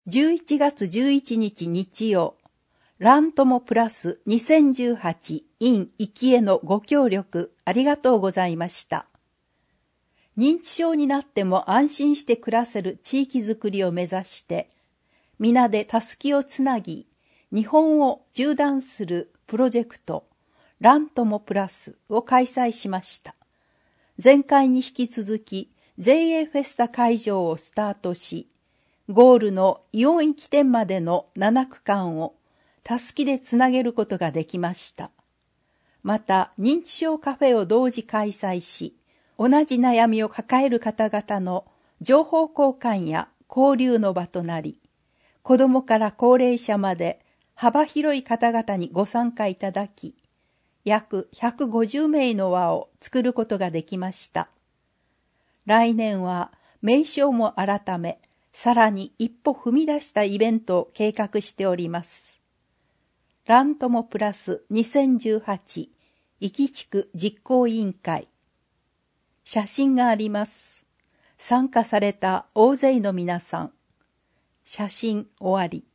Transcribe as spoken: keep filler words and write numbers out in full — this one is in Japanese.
じゅういちがつじゅういちにち日曜、ラントモプラスにせんじゅうはち in 生きへのご協力ありがとうございました。認知症になっても安心して暮らせる地域づくりを目指して、皆でたすきをつなぎ、日本を縦断するプロジェクト、ラントモプラスを開催しました。前回に引き続き、ジェイエー フェスタ会場をスタートし、ゴールのイオン駅店までのななくかんをたすきでつなげることができました。また、認知症カフェを同時開催し、同じ悩みを抱える方々の情報交換や交流の場となり、子どもから高齢者まで幅広い方々にご参加いただき、約ひゃくごじゅうめいの輪を作ることができました。来年は名称も改め、さらに一歩踏み出したイベントを計画しております。ラントモプラスにせんじゅうはち壱岐地区実行委員会。写真があります。参加された大勢の皆さん。写真終わり。